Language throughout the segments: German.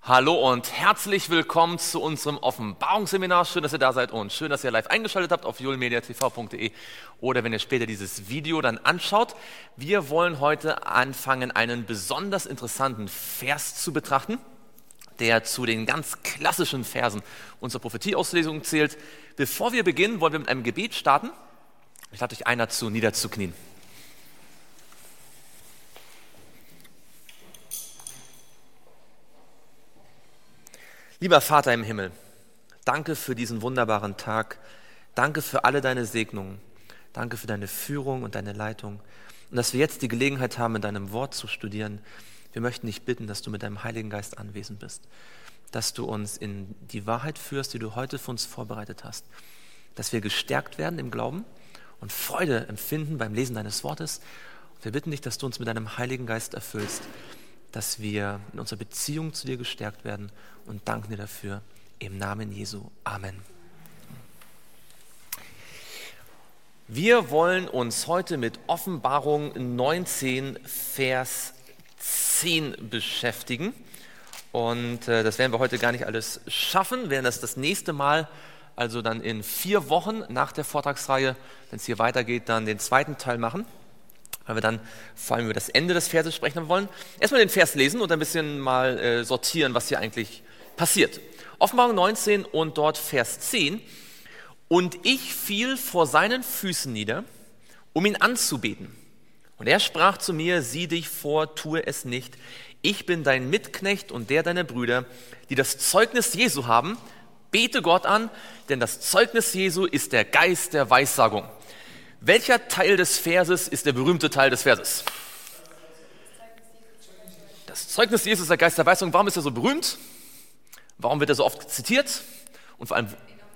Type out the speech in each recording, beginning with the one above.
Hallo und herzlich willkommen zu unserem Offenbarungsseminar. Schön, dass ihr da seid und schön, dass ihr live eingeschaltet habt auf julmediatv.de oder wenn ihr später dieses Video dann anschaut. Wir wollen heute anfangen, einen besonders interessanten Vers zu betrachten, der zu den ganz klassischen Versen unserer Prophetieauslesung zählt. Bevor wir beginnen, wollen wir mit einem Gebet starten. Ich lade euch ein dazu, niederzuknien. Lieber Vater im Himmel, danke für diesen wunderbaren Tag. Danke für alle deine Segnungen. Danke für deine Führung und deine Leitung. Und dass wir jetzt die Gelegenheit haben, in deinem Wort zu studieren. Wir möchten dich bitten, dass du mit deinem Heiligen Geist anwesend bist. Dass du uns in die Wahrheit führst, die du heute für uns vorbereitet hast. Dass wir gestärkt werden im Glauben und Freude empfinden beim Lesen deines Wortes. Und wir bitten dich, dass du uns mit deinem Heiligen Geist erfüllst, dass wir in unserer Beziehung zu dir gestärkt werden und danken dir dafür. Im Namen Jesu. Amen. Wir wollen uns heute mit Offenbarung 19, Vers 10 beschäftigen. Und das werden wir heute gar nicht alles schaffen. Wir werden das nächste Mal, also dann in 4 Wochen nach der Vortragsreihe, wenn es hier weitergeht, dann den zweiten Teil machen, weil wir dann vor allem über das Ende des Verses sprechen wollen. Erstmal den Vers lesen und ein bisschen mal sortieren, was hier eigentlich passiert. Offenbarung 19 und dort Vers 10. Und ich fiel vor seinen Füßen nieder, um ihn anzubeten. Und er sprach zu mir, sieh dich vor, tue es nicht. Ich bin dein Mitknecht und der deiner Brüder, die das Zeugnis Jesu haben. Bete Gott an, denn das Zeugnis Jesu ist der Geist der Weissagung. Welcher Teil des Verses ist der berühmte Teil des Verses? Das Zeugnis Jesu ist der Geist der Weissagung. Warum ist er so berühmt? Warum wird er so oft zitiert? Und vor allem,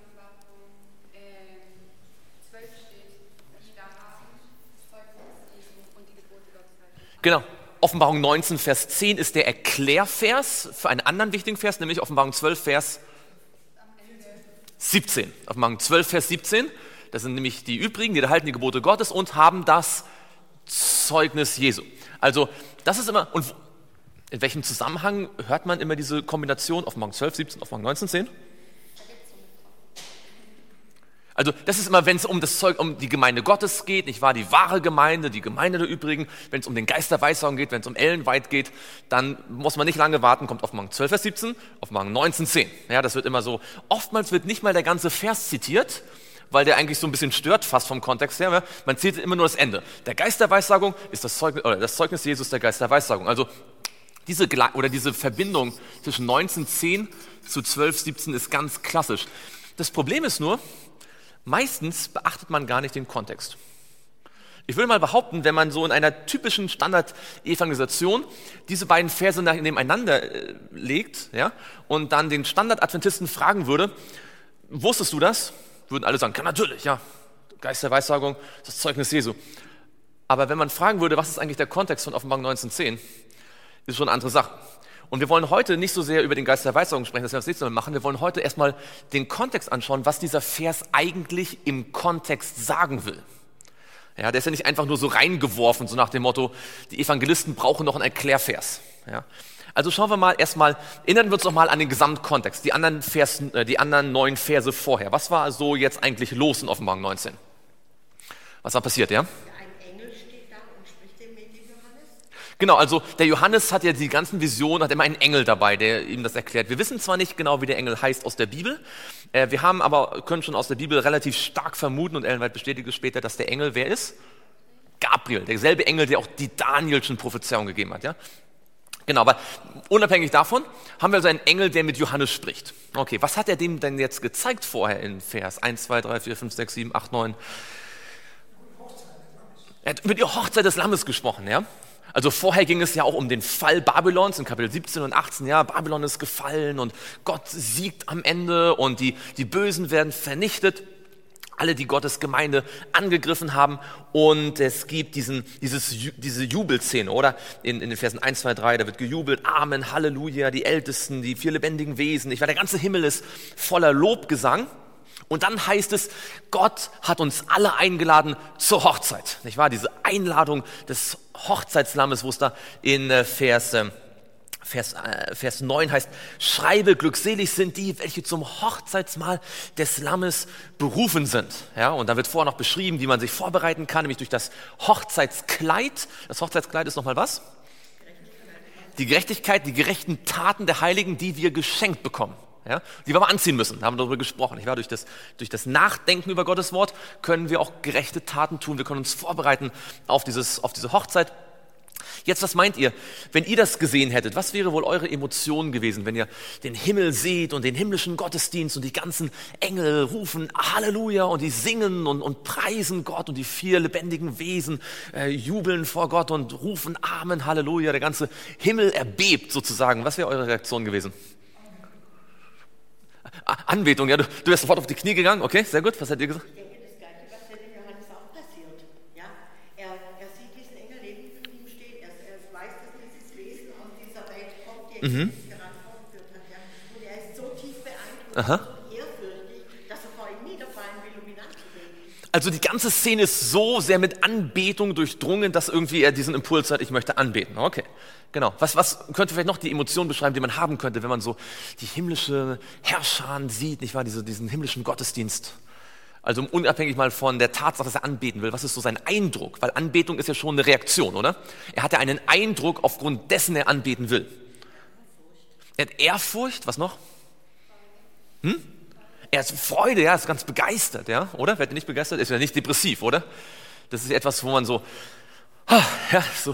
genau, Offenbarung 19, Vers 10 ist der Erklärvers für einen anderen wichtigen Vers, nämlich Offenbarung 12, Vers 17. Offenbarung 12, Vers 17. Das sind nämlich die übrigen, die halten die Gebote Gottes und haben das Zeugnis Jesu. Also das ist immer, und in welchem Zusammenhang hört man immer diese Kombination, Offenbarung 12, 17, Offenbarung 19, 10? Also das ist immer, wenn es um die Gemeinde Gottes geht, nicht wahr, die wahre Gemeinde, die Gemeinde der übrigen, wenn es um den Geist der Weissagung geht, wenn es um Ellen White geht, dann muss man nicht lange warten, kommt Offenbarung 12, Vers 17, Offenbarung 19, 10. Ja, das wird immer so, oftmals wird nicht mal der ganze Vers zitiert, weil der eigentlich so ein bisschen stört, fast vom Kontext her. Man zitiert immer nur das Ende. Der Geist der Weissagung ist das Zeugnis Jesus, der Geist der Weissagung. Also diese Verbindung zwischen 19,10 zu 12,17 ist ganz klassisch. Das Problem ist nur, meistens beachtet man gar nicht den Kontext. Ich würde mal behaupten, wenn man so in einer typischen Standard-Evangelisation diese beiden Verse nebeneinander legt, ja, und dann den Standard-Adventisten fragen würde, wusstest du das? Würden alle sagen, ja, natürlich, ja, Geist der Weissagung, das Zeugnis Jesu. Aber wenn man fragen würde, was ist eigentlich der Kontext von Offenbarung 19,10, ist schon eine andere Sache. Und wir wollen heute nicht so sehr über den Geist der Weissagung sprechen, das werden wir das nächste Mal machen. Wir wollen heute erstmal den Kontext anschauen, was dieser Vers eigentlich im Kontext sagen will. Ja, der ist ja nicht einfach nur so reingeworfen, so nach dem Motto, die Evangelisten brauchen noch einen Erklärvers. Ja. Also schauen wir mal erstmal, erinnern wir uns noch mal an den Gesamtkontext, die anderen 9 Verse vorher. Was war so jetzt eigentlich los in Offenbarung 19? Was war passiert, ja? Ein Engel steht da und spricht mit dem Johannes? Genau, also der Johannes hat ja die ganzen Visionen, hat immer einen Engel dabei, der ihm das erklärt. Wir wissen zwar nicht genau, wie der Engel heißt aus der Bibel, wir haben aber, können schon aus der Bibel relativ stark vermuten, und Ellen White bestätigt es später, dass der Engel wer ist? Gabriel, derselbe Engel, der auch die Danielschen Prophezeiung gegeben hat, ja? Genau, aber unabhängig davon haben wir also einen Engel, der mit Johannes spricht. Okay, was hat er dem denn jetzt gezeigt vorher in Vers 1, 2, 3, 4, 5, 6, 7, 8, 9? Er hat über die Hochzeit des Lammes gesprochen, ja? Also vorher ging es ja auch um den Fall Babylons in Kapitel 17 und 18, ja, Babylon ist gefallen und Gott siegt am Ende und die Bösen werden vernichtet. Alle, die Gottes Gemeinde angegriffen haben, und es gibt diese Jubelszene, oder? In den Versen 1, 2, 3, da wird gejubelt, Amen, Halleluja, die Ältesten, die 4 lebendigen Wesen, der ganze Himmel ist voller Lobgesang. Und dann heißt es, Gott hat uns alle eingeladen zur Hochzeit, nicht wahr? Diese Einladung des Hochzeitslammes, wo es da in Vers Vers 9 heißt, schreibe, glückselig sind die, welche zum Hochzeitsmahl des Lammes berufen sind. Ja, und da wird vorher noch beschrieben, wie man sich vorbereiten kann, nämlich durch das Hochzeitskleid. Das Hochzeitskleid ist nochmal was? Die Gerechtigkeit, die gerechten Taten der Heiligen, die wir geschenkt bekommen. Ja, die wir aber anziehen müssen, da haben wir darüber gesprochen. Durch das Nachdenken über Gottes Wort können wir auch gerechte Taten tun. Wir können uns vorbereiten auf diese Hochzeit. Jetzt, was meint ihr, wenn ihr das gesehen hättet, was wäre wohl eure Emotion gewesen, wenn ihr den Himmel seht und den himmlischen Gottesdienst und die ganzen Engel rufen Halleluja und die singen und preisen Gott und die 4 lebendigen Wesen jubeln vor Gott und rufen Amen, Halleluja, der ganze Himmel erbebt sozusagen. Was wäre eure Reaktion gewesen? Anbetung, ja, du wärst sofort auf die Knie gegangen, okay, sehr gut, was hat ihr gesagt? Ich denke, das Gleiche, was bei dem Johannes auch passiert. Ja? Er sieht diesen Engel neben ihm stehen, er weiß, dass dieses Wesen aus dieser Welt kommt, der ihn gerade vorgeführt hat. Ja? Und er ist so tief beeindruckt, so ehrfürchtig, dass er vor ihm niederfallen will, um ihn anzubeten. Also die ganze Szene ist so sehr mit Anbetung durchdrungen, dass irgendwie er diesen Impuls hat, ich möchte anbeten. Okay, genau. Was könnte vielleicht noch die Emotion beschreiben, die man haben könnte, wenn man so die himmlische Herrscher sieht, nicht wahr, diesen himmlischen Gottesdienst? Also unabhängig mal von der Tatsache, dass er anbeten will, was ist so sein Eindruck? Weil Anbetung ist ja schon eine Reaktion, oder? Er hat ja einen Eindruck, aufgrund dessen er anbeten will. Er hat Ehrfurcht, was noch? Er ist Freude, ja, ist ganz begeistert, ja, oder? Wer nicht begeistert, ist ja nicht depressiv, oder? Das ist etwas, wo man so, ja, so.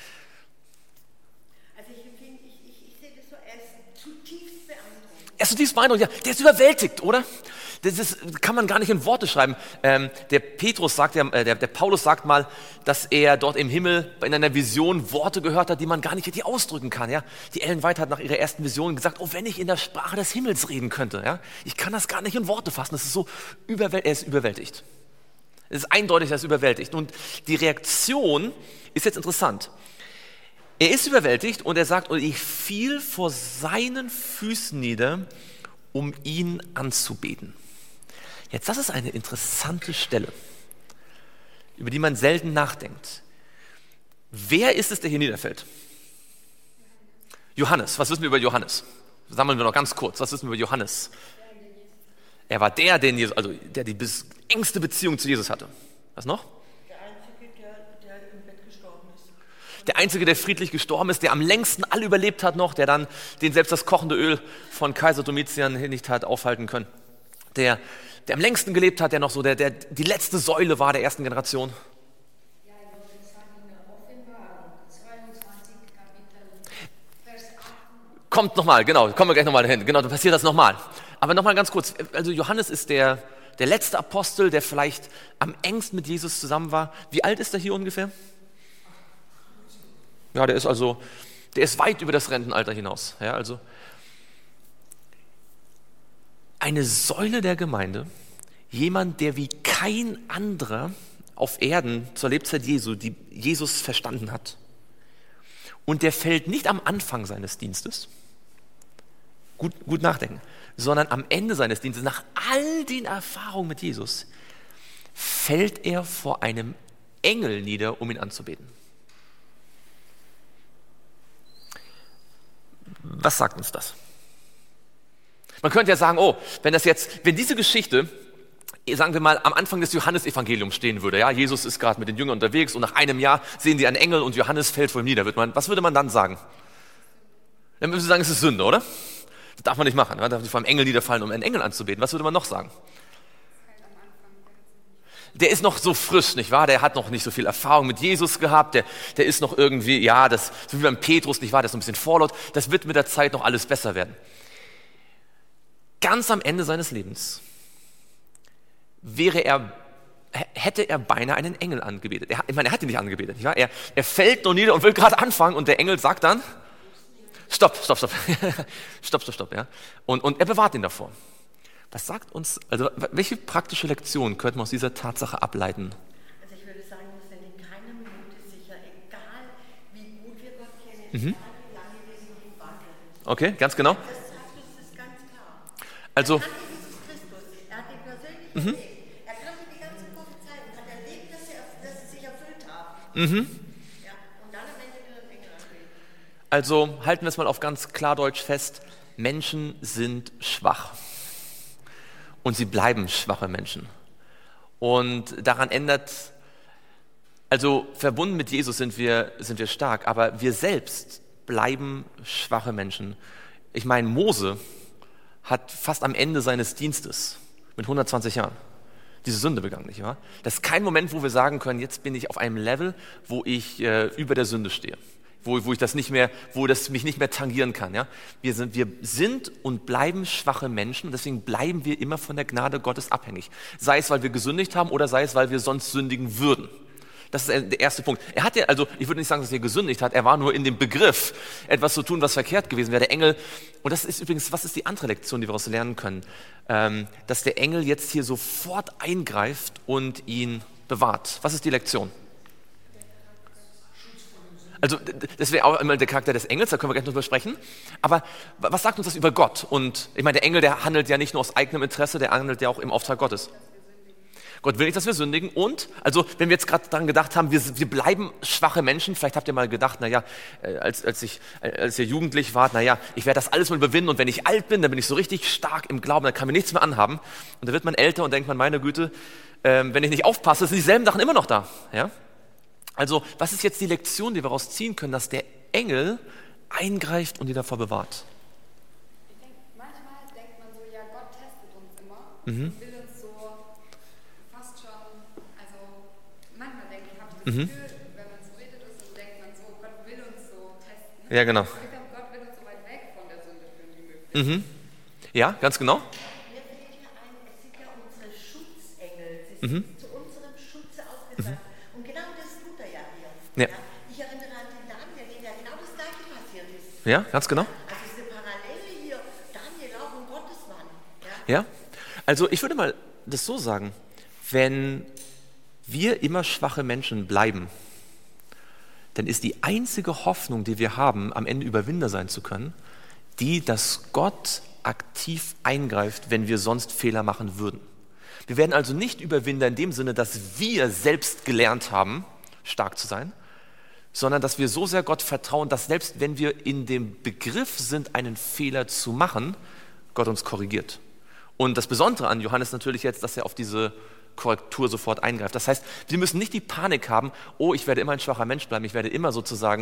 Also ich sehe das so, er ist zutiefst beeindruckt. Er ist zutiefst beeindruckt, ja, der ist überwältigt, oder? Kann man gar nicht in Worte schreiben. Der Paulus sagt mal, dass er dort im Himmel in einer Vision Worte gehört hat, die man gar nicht richtig ausdrücken kann. Ja? Die Ellen White hat nach ihrer ersten Vision gesagt, oh, wenn ich in der Sprache des Himmels reden könnte. Ja? Ich kann das gar nicht in Worte fassen. Das ist so er ist überwältigt. Es ist eindeutig, er ist überwältigt. Und die Reaktion ist jetzt interessant. Er ist überwältigt und er sagt, und ich fiel vor seinen Füßen nieder, um ihn anzubeten. Jetzt, das ist eine interessante Stelle, über die man selten nachdenkt. Wer ist es, der hier niederfällt? Johannes. Was wissen wir über Johannes? Sammeln wir noch ganz kurz. Was wissen wir über Johannes? Er war der die engste Beziehung zu Jesus hatte. Was noch? Der Einzige, der im Bett gestorben ist. Der Einzige, der friedlich gestorben ist, der am längsten alle überlebt hat noch, den selbst das kochende Öl von Kaiser Domitian nicht hat aufhalten können. Der am längsten gelebt hat, der noch so die letzte Säule war der ersten Generation. Ja, ich wollte sagen, in der Offenbarung, 22 Kapitel, Vers 8. Kommt nochmal, genau, kommen wir gleich nochmal hin. Genau, dann passiert das nochmal. Aber nochmal ganz kurz, also Johannes ist der letzte Apostel, der vielleicht am engsten mit Jesus zusammen war. Wie alt ist er hier ungefähr? Ja, der ist weit über das Rentenalter hinaus. Ja, also eine Säule der Gemeinde, jemand, der wie kein anderer auf Erden zur Lebzeit Jesu, die Jesus verstanden hat. Und der fällt nicht am Anfang seines Dienstes, gut nachdenken, sondern am Ende seines Dienstes, nach all den Erfahrungen mit Jesus, fällt er vor einem Engel nieder, um ihn anzubeten. Was sagt uns das? Man könnte ja sagen, wenn diese Geschichte, sagen wir mal, am Anfang des Johannesevangeliums stehen würde, ja, Jesus ist gerade mit den Jüngern unterwegs und nach einem Jahr sehen die einen Engel und Johannes fällt vor ihm nieder. Was würde man dann sagen? Dann würde man sagen, es ist Sünde, oder? Das darf man nicht machen, man darf nicht vor einem Engel niederfallen, um einen Engel anzubeten. Was würde man noch sagen? Der ist noch so frisch, nicht wahr? Der hat noch nicht so viel Erfahrung mit Jesus gehabt, der ist noch irgendwie, so wie beim Petrus, nicht wahr? Der ist noch ein bisschen vorlaut. Das wird mit der Zeit noch alles besser werden. Ganz am Ende seines Lebens hätte er beinahe einen Engel angebetet. Er hat ihn nicht angebetet. Nicht wahr? Er fällt nur nieder und will gerade anfangen und der Engel sagt dann, stopp. stopp, ja. Und er bewahrt ihn davor. Was sagt uns, also welche praktische Lektion könnte man aus dieser Tatsache ableiten? Also ich würde sagen, wir sind in keiner Minute sicher, egal wie gut wir Gott kennen, egal wie lange wir in ihm wandeln. Okay, ganz genau. Das sagt uns das ganz klar. Also, Er kannte Jesus Christus, er hat ihn persönlich erlebt. Er kannte die ganzen Prophezeiungen, hat erlebt, dass sie sich erfüllt haben. Ja, und dann am Ende wieder den Engel anbeten. Also halten wir es mal auf ganz Klardeutsch fest, Menschen sind schwach und sie bleiben schwache Menschen. Und daran also verbunden mit Jesus sind wir stark, aber wir selbst bleiben schwache Menschen. Ich meine, Mose hat fast am Ende seines Dienstes mit 120 Jahren diese Sünde begangen, nicht wahr? Das ist kein Moment, wo wir sagen können, jetzt bin ich auf einem Level, wo ich über der Sünde stehe, wo das mich nicht mehr tangieren kann. Ja? Wir sind und bleiben schwache Menschen und deswegen bleiben wir immer von der Gnade Gottes abhängig. Sei es, weil wir gesündigt haben oder sei es, weil wir sonst sündigen würden. Das ist der erste Punkt. Er hat ja, also ich würde nicht sagen, dass er gesündigt hat, er war nur in dem Begriff, etwas zu tun, was verkehrt gewesen wäre. Der Engel, und das ist übrigens, was ist die andere Lektion, die wir daraus lernen können? Dass der Engel jetzt hier sofort eingreift und ihn bewahrt. Was ist die Lektion? Also das wäre auch immer der Charakter des Engels, da können wir gleich noch drüber sprechen. Aber was sagt uns das über Gott? Und ich meine, der Engel, der handelt ja nicht nur aus eigenem Interesse, der handelt ja auch im Auftrag Gottes. Gott will nicht, dass wir sündigen und, also wenn wir jetzt gerade daran gedacht haben, wir bleiben schwache Menschen, vielleicht habt ihr mal gedacht, als ihr jugendlich wart, ich werde das alles mal überwinden und wenn ich alt bin, dann bin ich so richtig stark im Glauben, dann kann mir nichts mehr anhaben. Und dann wird man älter und denkt man, meine Güte, wenn ich nicht aufpasse, sind dieselben Sachen immer noch da. Ja? Also was ist jetzt die Lektion, die wir daraus ziehen können, dass der Engel eingreift und die davor bewahrt? Ich denke, manchmal denkt man so, ja, Gott testet uns immer, will uns so fast schon, also manchmal denke ich, habe ich das Gefühl, wenn man so redet ist, dann denkt man so, Gott will uns so testen. Ja, genau. Ich glaube, Gott will uns so weit weg von der Sünde führen wie möglich. Ja, ganz genau. Mir fällt hier ein, es sind ja unsere Schutzengel, sie sind zu unserem Schutze ausgesandt. Und genau das tut er ja hier. Ja. Ja? Ich erinnere an den Daniel, dem ja genau das Gleiche passiert ist. Ja, ganz genau. Also es ist eine Parallele hier, Daniel auch und Gottesmann. Ja, also ich würde mal das so sagen, wenn wir immer schwache Menschen bleiben, dann ist die einzige Hoffnung, die wir haben, am Ende Überwinder sein zu können, die, dass Gott aktiv eingreift, wenn wir sonst Fehler machen würden. Wir werden also nicht Überwinder in dem Sinne, dass wir selbst gelernt haben, stark zu sein, sondern dass wir so sehr Gott vertrauen, dass selbst wenn wir in dem Begriff sind, einen Fehler zu machen, Gott uns korrigiert. Und das Besondere an Johannes natürlich jetzt, dass er auf diese Korrektur sofort eingreift. Das heißt, wir müssen nicht die Panik haben, oh, ich werde immer ein schwacher Mensch bleiben, ich werde immer sozusagen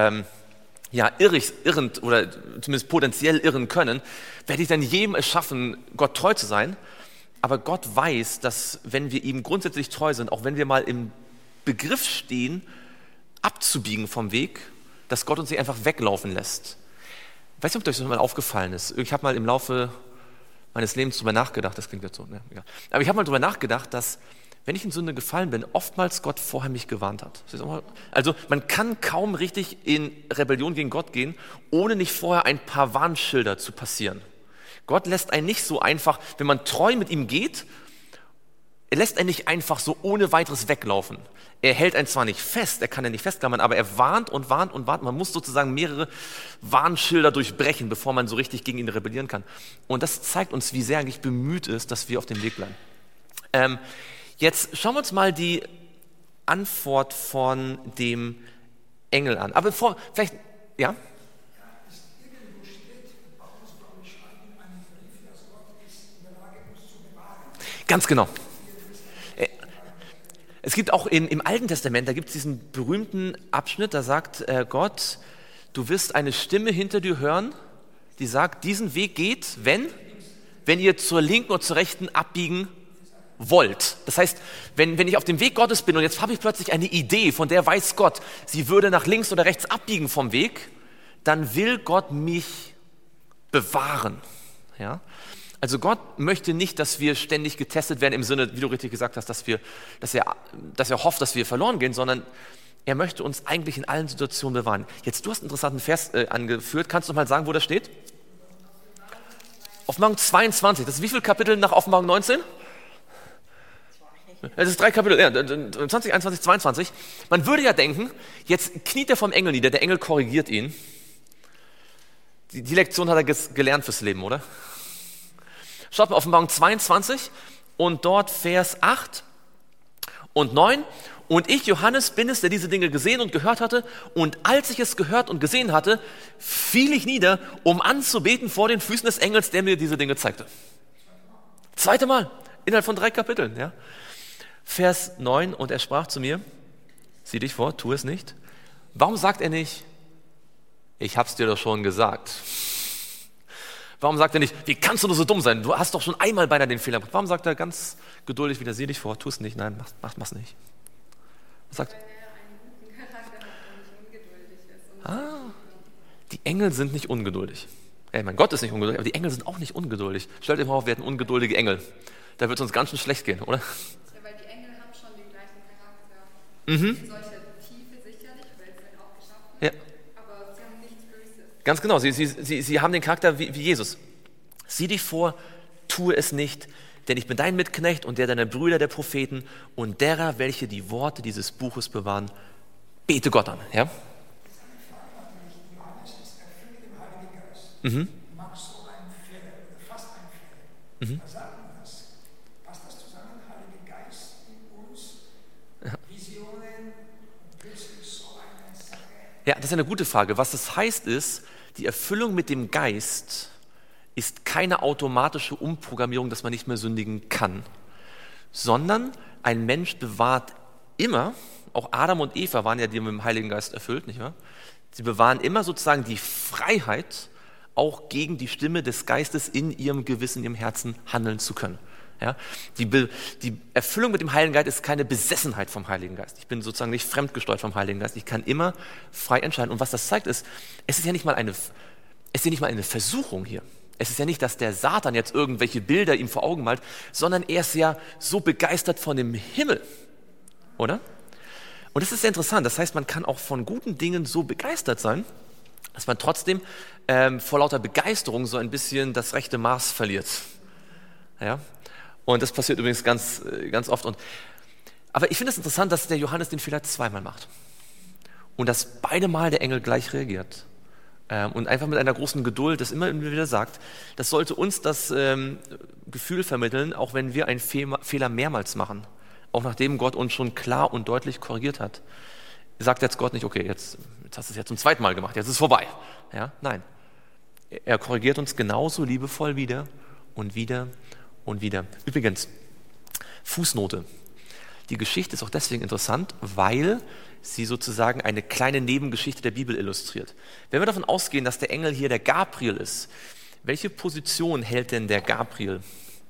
irrend oder zumindest potenziell irren können. Werde ich dann jedem es schaffen, Gott treu zu sein? Aber Gott weiß, dass wenn wir ihm grundsätzlich treu sind, auch wenn wir mal im Begriff stehen, abzubiegen vom Weg, dass Gott uns nicht einfach weglaufen lässt. Ich weiß nicht, ob euch das mal aufgefallen ist. Ich habe mal im Laufe meines Lebens darüber nachgedacht, das klingt jetzt so, ne? Ja. Aber ich habe mal darüber nachgedacht, dass, wenn ich in Sünde gefallen bin, oftmals Gott vorher mich gewarnt hat. Also man kann kaum richtig in Rebellion gegen Gott gehen, ohne nicht vorher ein paar Warnschilder zu passieren. Gott lässt einen nicht so einfach, wenn man treu mit ihm geht, er lässt einen nicht einfach so ohne weiteres weglaufen. Er hält einen zwar nicht fest, er kann ja nicht festklammern, aber er warnt und warnt und warnt. Man muss sozusagen mehrere Warnschilder durchbrechen, bevor man so richtig gegen ihn rebellieren kann. Und das zeigt uns, wie sehr er eigentlich bemüht ist, dass wir auf dem Weg bleiben. Jetzt schauen wir uns mal die Antwort von dem Engel an. Aber bevor, vielleicht, ja? Ganz genau. Es gibt auch im Alten Testament, da gibt es diesen berühmten Abschnitt, da sagt Gott, du wirst eine Stimme hinter dir hören, die sagt, diesen Weg geht, wenn ihr zur linken oder zur rechten abbiegen wollt. Das heißt, wenn ich auf dem Weg Gottes bin und jetzt habe ich plötzlich eine Idee, von der weiß Gott, sie würde nach links oder rechts abbiegen vom Weg, dann will Gott mich bewahren. Ja? Also Gott möchte nicht, dass wir ständig getestet werden im Sinne, wie du richtig gesagt hast, dass er hofft, dass wir verloren gehen, sondern er möchte uns eigentlich in allen Situationen bewahren. Jetzt, du hast einen interessanten Vers angeführt. Kannst du mal sagen, wo das steht? Offenbarung 22. Das ist wie viele Kapitel nach Offenbarung 19? Das ist 3 Kapitel, ja, 20, 21, 22. Man würde ja denken, jetzt kniet er vom Engel nieder, der Engel korrigiert ihn. Die Lektion hat er gelernt fürs Leben, oder? Schaut mal, Offenbarung 22 und dort Vers 8 und 9. Und ich, Johannes, bin es, der diese Dinge gesehen und gehört hatte. Und als ich es gehört und gesehen hatte, fiel ich nieder, um anzubeten vor den Füßen des Engels, der mir diese Dinge zeigte. Zweite Mal, innerhalb von 3 Kapiteln. Ja. Vers 9, und er sprach zu mir, sieh dich vor, tu es nicht. Warum sagt er nicht, ich hab's dir doch schon gesagt? Warum sagt er nicht, wie kannst du nur so dumm sein? Du hast doch schon einmal beinahe den Fehler gemacht. Warum sagt er ganz geduldig wieder, sieh dich vor, tu es nicht, nein, mach's nicht. Was sagt? Weil er einen guten Charakter hat und nicht ungeduldig ist. Die Engel sind nicht ungeduldig. Mein Gott ist nicht ungeduldig, aber die Engel sind auch nicht ungeduldig. Stellt euch mal vor, wir hätten ungeduldige Engel. Da wird es uns ganz schön schlecht gehen, oder? Ja, weil die Engel haben schon den gleichen Charakter. In solcher Tiefe sicherlich, weil sie auch geschaffen sind, Ja. aber sie haben nichts Böses. Ganz genau, sie haben den Charakter wie Jesus. Sieh dich vor, tue es nicht, denn ich bin dein Mitknecht und der deiner Brüder, der Propheten und derer, welche die Worte dieses Buches bewahren. Bete Gott an. Ja? Johannes ist erfüllt mit dem Heiligen Geist. Machst so einen Fälle, oder fast einen Fälle. Was sagt man das? Passt das zusammen, Heiliger Geist in uns, Visionen, plötzlich so eine Sache? Ja, das ist eine gute Frage. Was das heißt ist, die Erfüllung mit dem Geist ist keine automatische Umprogrammierung, dass man nicht mehr sündigen kann, sondern ein Mensch bewahrt immer, auch Adam und Eva waren ja die mit dem Heiligen Geist erfüllt, nicht wahr? Sie bewahren immer sozusagen die Freiheit, auch gegen die Stimme des Geistes in ihrem Gewissen, in ihrem Herzen handeln zu können. Ja? Die Erfüllung mit dem Heiligen Geist ist keine Besessenheit vom Heiligen Geist. Ich bin sozusagen nicht fremdgesteuert vom Heiligen Geist. Ich kann immer frei entscheiden. Und was das zeigt ist, es ist ja nicht mal eine Versuchung hier. Es ist ja nicht, dass der Satan jetzt irgendwelche Bilder ihm vor Augen malt, sondern er ist ja so begeistert von dem Himmel, oder? Und das ist sehr interessant. Das heißt, man kann auch von guten Dingen so begeistert sein, dass man trotzdem vor lauter Begeisterung so ein bisschen das rechte Maß verliert. Ja? Und das passiert übrigens ganz oft. Aber ich finde es interessant, dass der Johannes den Fehler 2-mal macht. Und dass beide Mal der Engel gleich reagiert. Und einfach mit einer großen Geduld das immer wieder sagt. Das sollte uns das Gefühl vermitteln, auch wenn wir einen Fehler mehrmals machen. Auch nachdem Gott uns schon klar und deutlich korrigiert hat. Sagt jetzt Gott nicht, okay, jetzt hast du es ja zum 2. Mal gemacht, jetzt ist es vorbei. Ja? Nein, er korrigiert uns genauso liebevoll wieder und wieder und wieder. Übrigens, Fußnote. Die Geschichte ist auch deswegen interessant, weil sie sozusagen eine kleine Nebengeschichte der Bibel illustriert. Wenn wir davon ausgehen, dass der Engel hier der Gabriel ist, welche Position hält denn der Gabriel?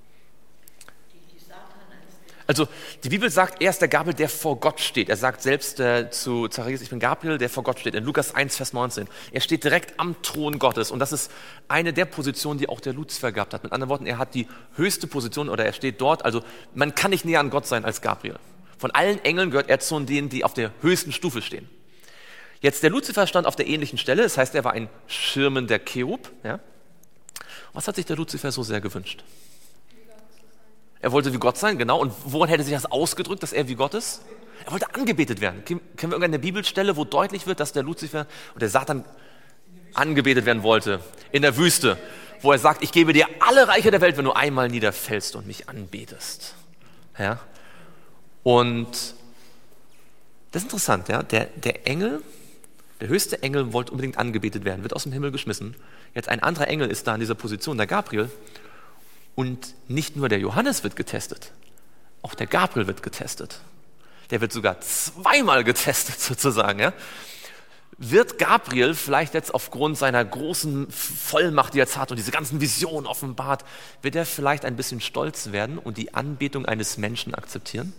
Also die Bibel sagt, er ist der Gabriel, der vor Gott steht. Er sagt selbst zu Zacharias, ich bin Gabriel, der vor Gott steht. In Lukas 1, Vers 19. Er steht direkt am Thron Gottes. Und das ist eine der Positionen, die auch der Luzifer gehabt hat. Mit anderen Worten, er hat die höchste Position oder er steht dort. Also man kann nicht näher an Gott sein als Gabriel. Von allen Engeln gehört er zu denen, die auf der höchsten Stufe stehen. Jetzt der Luzifer stand auf der ähnlichen Stelle. Das heißt, er war ein schirmender Cherub. Ja? Was hat sich der Luzifer so sehr gewünscht? Er wollte wie Gott sein, genau. Und woran hätte sich das ausgedrückt, dass er wie Gott ist? Er wollte angebetet werden. Kennen wir irgendeine Bibelstelle, wo deutlich wird, dass der Luzifer und der Satan angebetet werden wollte? In der Wüste, wo er sagt, ich gebe dir alle Reiche der Welt, wenn du einmal niederfällst und mich anbetest. Ja? Und das ist interessant, ja? Der Engel, der höchste Engel wollte unbedingt angebetet werden, wird aus dem Himmel geschmissen. Jetzt ein anderer Engel ist da in dieser Position, der Gabriel. Und nicht nur der Johannes wird getestet, auch der Gabriel wird getestet. Der wird sogar 2-mal getestet sozusagen. Ja? Wird Gabriel vielleicht jetzt aufgrund seiner großen Vollmacht, die er jetzt hat und diese ganzen Visionen offenbart, wird er vielleicht ein bisschen stolz werden und die Anbetung eines Menschen akzeptieren?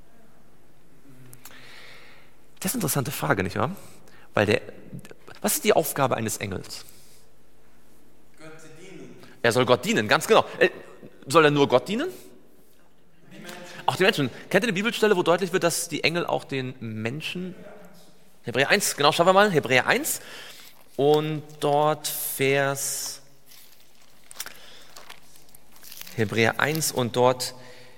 Das ist eine interessante Frage, nicht wahr? Weil was ist die Aufgabe eines Engels? Er soll Gott dienen, ganz genau. Soll er nur Gott dienen? Auch die Menschen. Kennt ihr eine Bibelstelle, wo deutlich wird, dass die Engel auch den Menschen... Hebräer 1, genau, schauen wir mal. Hebräer 1 und dort Hebräer 1 und dort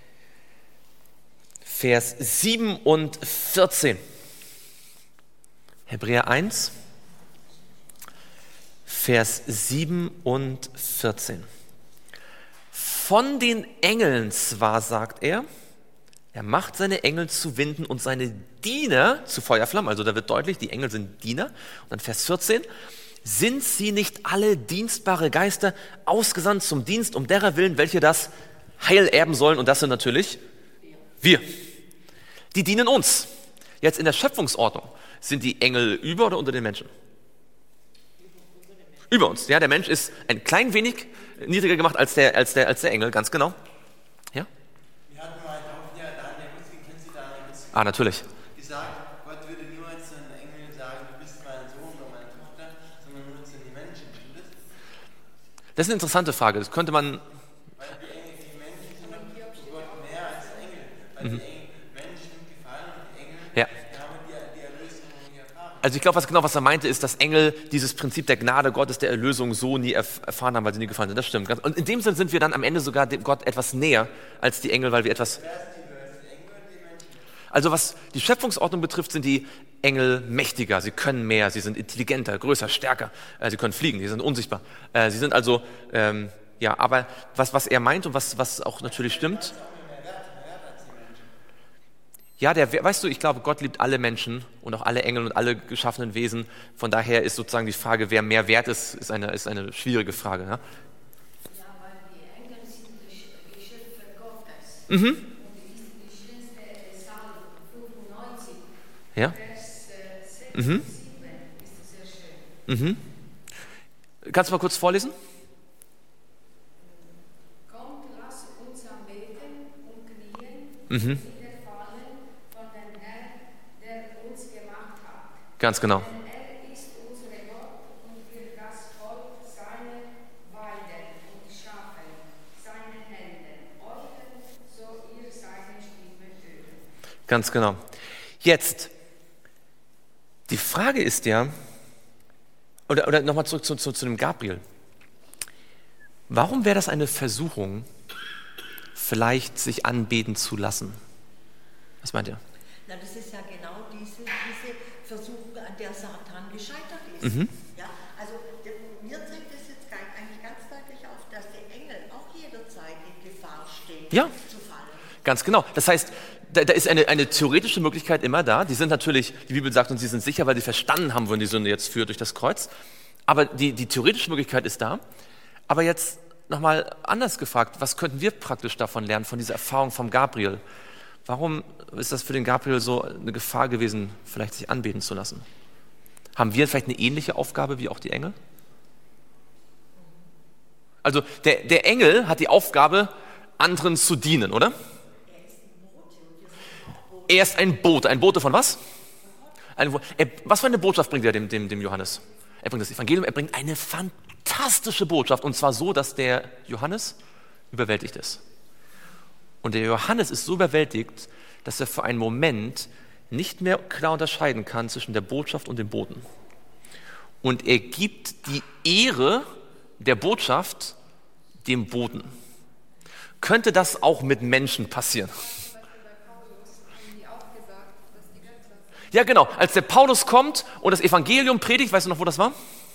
Vers 7 und 14. Hebräer 1, Vers 7 und 14. Von den Engeln zwar, sagt er, Er macht seine Engel zu Winden und seine Diener zu Feuerflammen. Also da wird deutlich, die Engel sind Diener. Und dann Vers 14. Sind sie nicht alle dienstbare Geister, ausgesandt zum Dienst, um derer willen, welche das Heil erben sollen? Und das sind natürlich wir. Die dienen uns. Jetzt in der Schöpfungsordnung. Sind die Engel über oder unter den Menschen? Über uns. Ja, der Mensch ist ein klein wenig niedriger gemacht als der Engel, ganz genau. Ja? Wir hatten mal Daniel Muskin, kennen Sie Daniel Muskin? Ah, natürlich. Gesagt, Gott würde niemals zu einem Engel sagen, du bist mein Sohn oder meine Tochter, sondern nur zu den Menschen. Stimmt das? Das ist eine interessante Frage. Das könnte man. Weil die Menschen sind doch zu Gott mehr als Engel. Weil die Menschen gefallen und die Engel, Ja. die haben die Erlösung nie erfahren. Also ich glaube, was er meinte, ist, dass Engel dieses Prinzip der Gnade Gottes, der Erlösung so nie erfahren haben, weil sie nie gefallen sind. Das stimmt. Und in dem Sinne sind wir dann am Ende sogar dem Gott etwas näher als die Engel, weil wir etwas... Also was die Schöpfungsordnung betrifft, sind die Engel mächtiger, sie können mehr, sie sind intelligenter, größer, stärker, sie können fliegen, sie sind unsichtbar. Sie sind also, aber was er meint und was auch natürlich stimmt... Ja, weißt du, ich glaube, Gott liebt alle Menschen und auch alle Engel und alle geschaffenen Wesen. Von daher ist sozusagen die Frage, wer mehr wert ist eine schwierige Frage. Ja? Ja, weil die Engel sind die Geschöpfe Gottes. Mhm. Und die schönste Psalm 95, Ja? Vers 6 und 7 ist sehr schön. Mhm. Kannst du mal kurz vorlesen? Kommt, lass uns anbeten und knien Mhm. niederfallen von dem Herrn, der uns gemacht hat. Ganz genau. Denn er ist unser Gott und wir das Volk seine Weiden und Schafe, seine Hände, euren, so ihr seine Stimme hören. Ganz genau. Jetzt, die Frage ist ja, oder nochmal zurück zu dem Gabriel. Warum wäre das eine Versuchung, vielleicht sich anbeten zu lassen? Was meint ihr? Na, das ist ja genau diese Versuchung, an der Satan gescheitert ist. Ja, also mir zeigt das jetzt eigentlich ganz deutlich auf, dass die Engel auch jederzeit in Gefahr stehen, Ja. zu fallen. Ganz genau. Das heißt, da ist eine theoretische Möglichkeit immer da. Die sind natürlich, die Bibel sagt uns, sie sind sicher, weil sie verstanden haben, wohin die Sünde jetzt führt durch das Kreuz. Aber die theoretische Möglichkeit ist da. Aber jetzt nochmal anders gefragt, was könnten wir praktisch davon lernen, von dieser Erfahrung vom Gabriel? Warum ist das für den Gabriel so eine Gefahr gewesen, vielleicht sich anbeten zu lassen? Haben wir vielleicht eine ähnliche Aufgabe wie auch die Engel? Also der Engel hat die Aufgabe, anderen zu dienen, oder? Er ist ein Bote. Ein Bote von was? Was für eine Botschaft bringt er dem Johannes? Er bringt das Evangelium, er bringt eine fantastische Botschaft. Und zwar so, dass der Johannes überwältigt ist. Und der Johannes ist so überwältigt, dass er für einen Moment nicht mehr klar unterscheiden kann zwischen der Botschaft und dem Boten. Und er gibt die Ehre der Botschaft dem Boten. Könnte das auch mit Menschen passieren? Ja, genau. Als der Paulus kommt und das Evangelium predigt, weißt du noch, wo das war?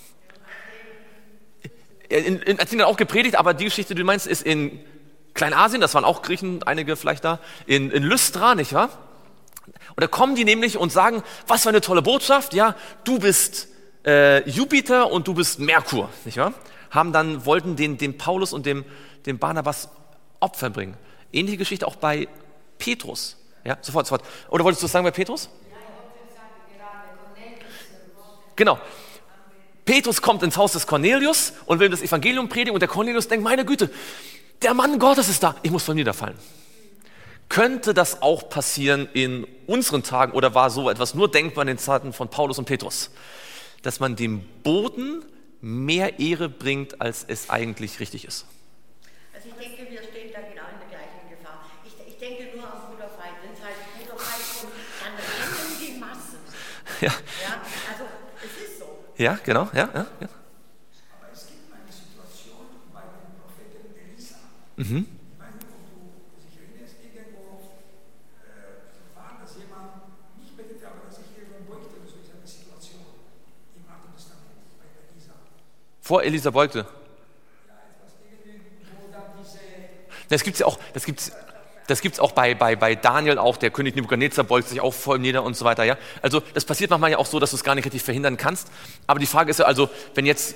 In Athen auch gepredigt, aber die Geschichte, die du meinst, ist in Kleinasien, das waren auch Griechen, einige vielleicht da, in Lystra, nicht wahr? Und da kommen die nämlich und sagen, was für eine tolle Botschaft, ja, du bist Jupiter und du bist Merkur, nicht wahr? Wollten den Paulus und dem Barnabas Opfer bringen. Ähnliche Geschichte auch bei Petrus. Ja, sofort. Oder wolltest du das sagen bei Petrus? Genau. Petrus kommt ins Haus des Cornelius und will das Evangelium predigen und der Cornelius denkt, meine Güte, der Mann Gottes ist da, ich muss von niederfallen. Könnte das auch passieren in unseren Tagen oder war so etwas nur denkbar in den Zeiten von Paulus und Petrus? Dass man dem Boten mehr Ehre bringt, als es eigentlich richtig ist. Also ich denke, wir stehen da genau in der gleichen Gefahr. Ich denke nur an Bruderfeind. Wenn es heißt Bruderfeind kommt, dann rennen die Massen. Ja, Ja, also es ist so. ja genau. Ja. Aber es gibt eine Situation bei dem Propheten Elisa. Mhm. Ich weiß nicht, ob du dich erinnerst, irgendwo war, dass jemand nicht betete, aber dass sich irgendwo beugte. So ist eine Situation im Alten Testament bei Elisa. Vor Elisa beugte. Ja, etwas irgendwie, wo dann diese... Das gibt's ja auch, das gibt es auch bei Daniel auch, der König Nebukadnezar beugt sich auch vor ihm nieder und so weiter. Ja? Also das passiert manchmal ja auch so, dass du es gar nicht richtig verhindern kannst. Aber die Frage ist ja also, wenn jetzt...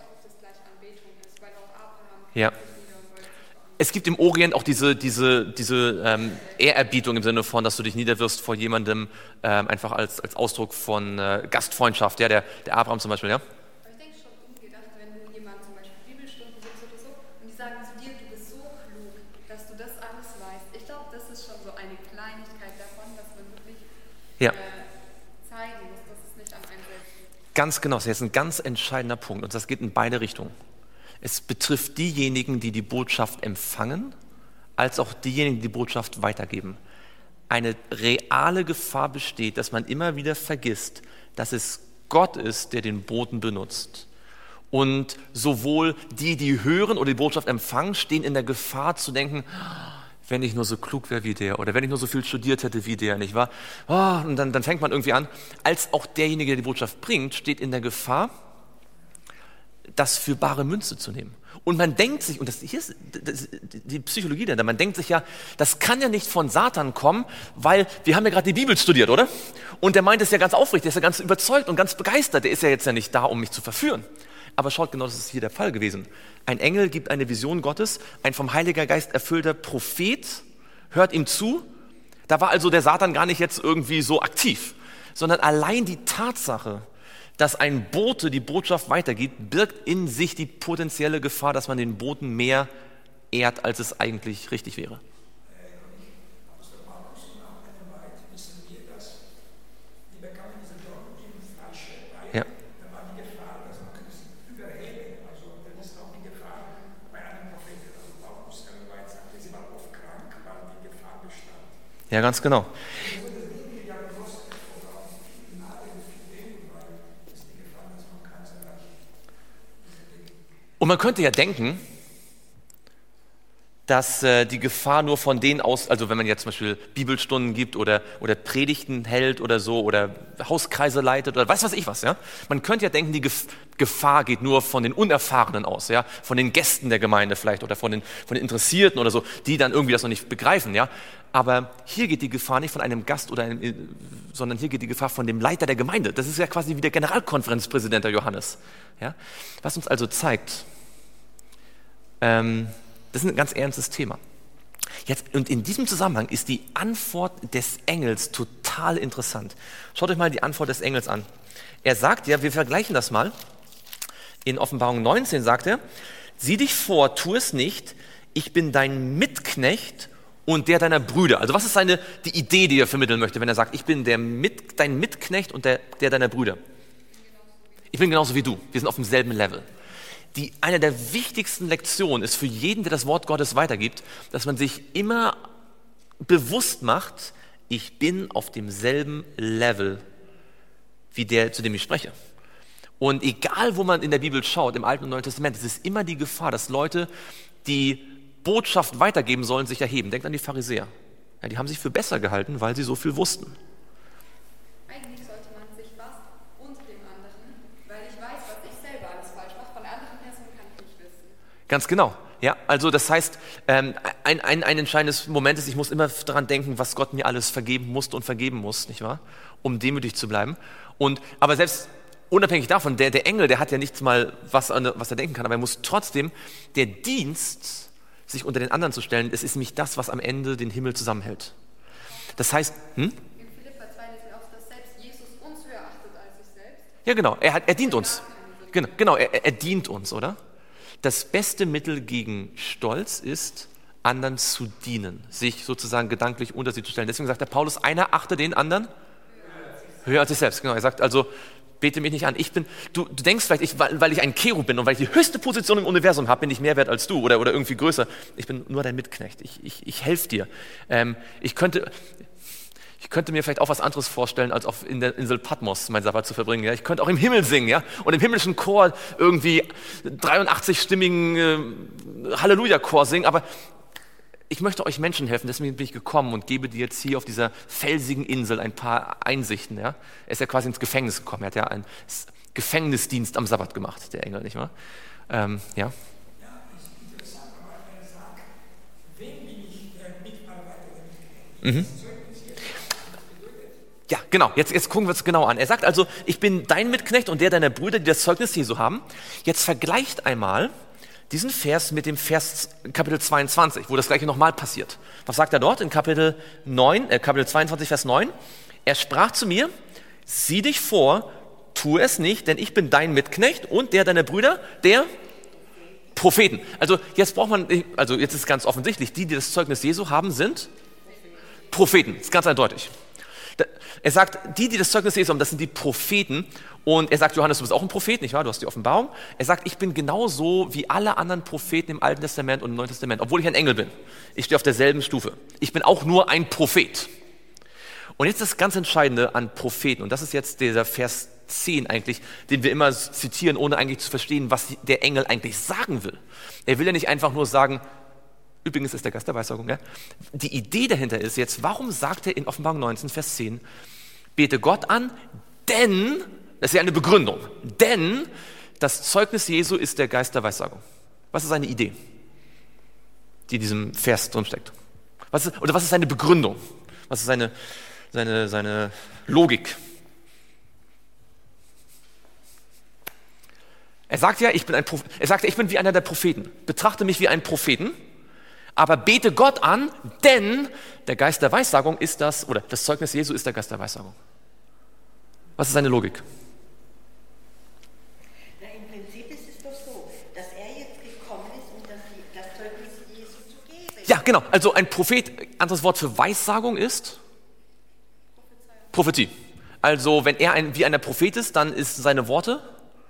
Ja. Es gibt im Orient auch diese Ehrerbietung im Sinne von, dass du dich niederwirfst vor jemandem, einfach als Ausdruck von Gastfreundschaft, ja, der Abraham zum Beispiel, ja. Aber ich denke schon umgedacht, wenn du jemand zum Beispiel Bibelstunden gibst oder so und die sagen zu dir, du bist so klug, dass du das alles weißt. Ich glaube, das ist schon so eine Kleinigkeit davon, dass man wirklich zeigen muss, dass es nicht an einem selbst liegt. Ganz genau, das ist jetzt ein ganz entscheidender Punkt und das geht in beide Richtungen. Es betrifft diejenigen, die die Botschaft empfangen, als auch diejenigen, die die Botschaft weitergeben. Eine reale Gefahr besteht, dass man immer wieder vergisst, dass es Gott ist, der den Boten benutzt. Und sowohl die hören oder die Botschaft empfangen, stehen in der Gefahr zu denken, wenn ich nur so klug wäre wie der oder wenn ich nur so viel studiert hätte wie der, nicht wahr? Oh, und dann fängt man irgendwie an. Als auch derjenige, der die Botschaft bringt, steht in der Gefahr, das für bare Münze zu nehmen. Und man denkt sich, und hier ist die Psychologie dahinter, man denkt sich ja, das kann ja nicht von Satan kommen, weil wir haben ja gerade die Bibel studiert, oder? Und der meint es ja ganz aufrichtig, der ist ja ganz überzeugt und ganz begeistert, der ist ja jetzt ja nicht da, um mich zu verführen. Aber schaut, genau das ist hier der Fall gewesen. Ein Engel gibt eine Vision Gottes, ein vom Heiliger Geist erfüllter Prophet hört ihm zu. Da war also der Satan gar nicht jetzt irgendwie so aktiv, sondern allein die Tatsache, dass ein Bote die Botschaft weitergibt, birgt in sich die potenzielle Gefahr, dass man den Boten mehr ehrt, als es eigentlich richtig wäre. Aus der Paulus und auch in der Welt wissen wir, dass die bekamen diese Dorn im Fleische, weil da war die Gefahr, dass man es überheben. Also das ist auch die Gefahr bei einem Propheten. Also Paulus in der Welt sagte, sie war oft krank, weil die Gefahr bestand. Ja, ganz genau. Und man könnte ja denken, dass die Gefahr nur von denen aus, also wenn man jetzt zum Beispiel Bibelstunden gibt oder Predigten hält oder so oder Hauskreise leitet oder was weiß ich was, ja. Man könnte ja denken, die Gefahr geht nur von den Unerfahrenen aus, ja, von den Gästen der Gemeinde vielleicht oder von den Interessierten oder so, die dann irgendwie das noch nicht begreifen, ja. Aber hier geht die Gefahr nicht von einem Gast sondern hier geht die Gefahr von dem Leiter der Gemeinde. Das ist ja quasi wie der Generalkonferenzpräsident der Johannes, ja. Was uns also zeigt, das ist ein ganz ernstes Thema. Jetzt, und in diesem Zusammenhang ist die Antwort des Engels total interessant. Schaut euch mal die Antwort des Engels an. Er sagt ja, wir vergleichen das mal. In Offenbarung 19 sagt er, sieh dich vor, tu es nicht, ich bin dein Mitknecht und der deiner Brüder. Also was ist die Idee, die er vermitteln möchte, wenn er sagt, ich bin dein Mitknecht und der deiner Brüder? Ich bin genauso wie du, wir sind auf demselben Level. Eine der wichtigsten Lektionen ist für jeden, der das Wort Gottes weitergibt, dass man sich immer bewusst macht, ich bin auf demselben Level wie der, zu dem ich spreche. Und egal, wo man in der Bibel schaut, im Alten und Neuen Testament, es ist immer die Gefahr, dass Leute, die Botschaft weitergeben sollen, sich erheben. Denkt an die Pharisäer. Ja, die haben sich für besser gehalten, weil sie so viel wussten. Eigentlich sollte man sich was unter dem anderen, weil ich weiß, was ich selber alles falsch mache. Von der anderen Person kann ich nicht wissen. Ganz genau. Ja, also das heißt, ein entscheidendes Moment ist, ich muss immer daran denken, was Gott mir alles vergeben musste und vergeben muss, nicht wahr? Um demütig zu bleiben. Aber selbst unabhängig davon, der Engel, der hat ja nichts mal, was er denken kann, aber er muss trotzdem, der Dienst, sich unter den anderen zu stellen, es ist nämlich das, was am Ende den Himmel zusammenhält. Das heißt, In Philipper 2 lesen wir auch, dass selbst Jesus uns höher achtet als sich selbst. Ja, genau, er dient uns. Genau, er dient uns, oder? Das beste Mittel gegen Stolz ist, anderen zu dienen, sich sozusagen gedanklich unter sie zu stellen. Deswegen sagt der Paulus, einer achte den anderen höher als sich selbst. Genau, er sagt also, bete mich nicht an. Du denkst vielleicht, weil ich ein Cherub bin und weil ich die höchste Position im Universum habe, bin ich mehr wert als du oder irgendwie größer. Ich bin nur dein Mitknecht. Ich helfe dir. Ich könnte mir vielleicht auch was anderes vorstellen, als auf in der Insel Patmos mein Sabbat zu verbringen. Ja? Ich könnte auch im Himmel singen, ja, und im himmlischen Chor irgendwie 83-stimmigen Halleluja-Chor singen, aber ich möchte euch Menschen helfen, deswegen bin ich gekommen und gebe dir jetzt hier auf dieser felsigen Insel ein paar Einsichten. Ja? Er ist ja quasi ins Gefängnis gekommen, er hat ja einen Gefängnisdienst am Sabbat gemacht, der Engel, nicht wahr? Ja. Ja, das ist interessant, aber er sagt, wen bin ich der Mitarbeiter Ja, genau. Jetzt gucken wir uns genau an. Er sagt also, ich bin dein Mitknecht und der deiner Brüder, die das Zeugnis Jesu haben. Jetzt vergleicht einmal diesen Vers mit dem Vers Kapitel 22, wo das gleiche nochmal passiert. Was sagt er dort in Kapitel 22, Vers 9? Er sprach zu mir, sieh dich vor, tu es nicht, denn ich bin dein Mitknecht und der deiner Brüder, der Propheten. Also jetzt jetzt ist ganz offensichtlich, die das Zeugnis Jesu haben, sind Propheten. Das ist ganz eindeutig. Er sagt, die das Zeugnis Jesu haben, das sind die Propheten. Und er sagt, Johannes, du bist auch ein Prophet, nicht wahr? Du hast die Offenbarung. Er sagt, ich bin genauso wie alle anderen Propheten im Alten Testament und im Neuen Testament, obwohl ich ein Engel bin. Ich stehe auf derselben Stufe. Ich bin auch nur ein Prophet. Und jetzt das ganz Entscheidende an Propheten, und das ist jetzt dieser Vers 10 eigentlich, den wir immer zitieren, ohne eigentlich zu verstehen, was der Engel eigentlich sagen will. Er will ja nicht einfach nur sagen, übrigens ist der Geist der Weissagung, ja? Die Idee dahinter ist jetzt, warum sagt er in Offenbarung 19, Vers 10, bete Gott an, denn, das ist ja eine Begründung, denn das Zeugnis Jesu ist der Geist der Weissagung. Was ist seine Idee, die in diesem Vers drin steckt? Was ist seine Begründung? Was ist seine Logik? Er sagt ja, ich bin wie einer der Propheten. Betrachte mich wie einen Propheten, aber bete Gott an, denn der Geist der Weissagung ist das, oder das Zeugnis Jesu ist der Geist der Weissagung. Was ist seine Logik? Na, im Prinzip ist es doch so, dass er jetzt gekommen ist, um das Zeugnis Jesu zu geben. Ja, genau. Also ein Prophet, anderes Wort für Weissagung ist Prophetie. Also wenn er wie einer Prophet ist, dann ist seine Worte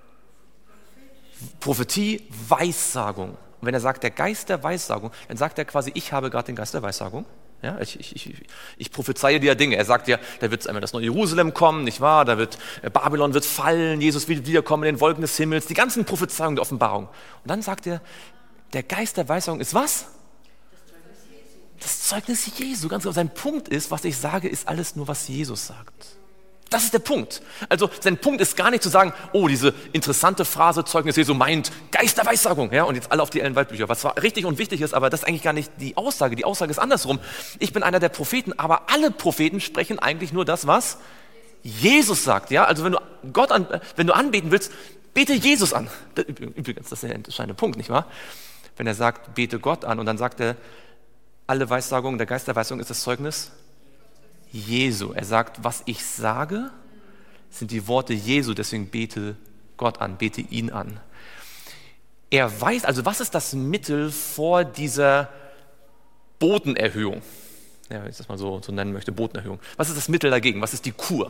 Prophetie, Weissagung. Und wenn er sagt, der Geist der Weissagung, dann sagt er quasi, ich habe gerade den Geist der Weissagung. Ja, ich prophezeie dir Dinge. Er sagt ja, da wird einmal das neue Jerusalem kommen, nicht wahr? Da wird Babylon wird fallen, Jesus wird wiederkommen in den Wolken des Himmels, die ganzen Prophezeiungen der Offenbarung. Und dann sagt er, der Geist der Weissagung ist was? Das Zeugnis Jesu. Ganz genau. Sein Punkt ist, was ich sage, ist alles nur, was Jesus sagt. Das ist der Punkt. Also sein Punkt ist gar nicht zu sagen, oh, diese interessante Phrase Zeugnis Jesu meint Geist der Weissagung, ja, und jetzt alle auf die Ellen White Bücher, was zwar richtig und wichtig ist, aber das ist eigentlich gar nicht die Aussage. Die Aussage ist andersrum. Ich bin einer der Propheten, aber alle Propheten sprechen eigentlich nur das, was Jesus sagt, ja. Also wenn du anbeten willst, bete Jesus an. Übrigens, das ist der entscheidende Punkt, nicht wahr? Wenn er sagt, bete Gott an und dann sagt er, alle Weissagungen, der Geist der Weissagung ist das Zeugnis Jesu. Er sagt, was ich sage, sind die Worte Jesu, deswegen bete Gott an, bete ihn an. Er weiß, also was ist das Mittel vor dieser Botenerhöhung? Ja, wenn ich das mal so nennen möchte, Botenerhöhung. Was ist das Mittel dagegen? Was ist die Kur?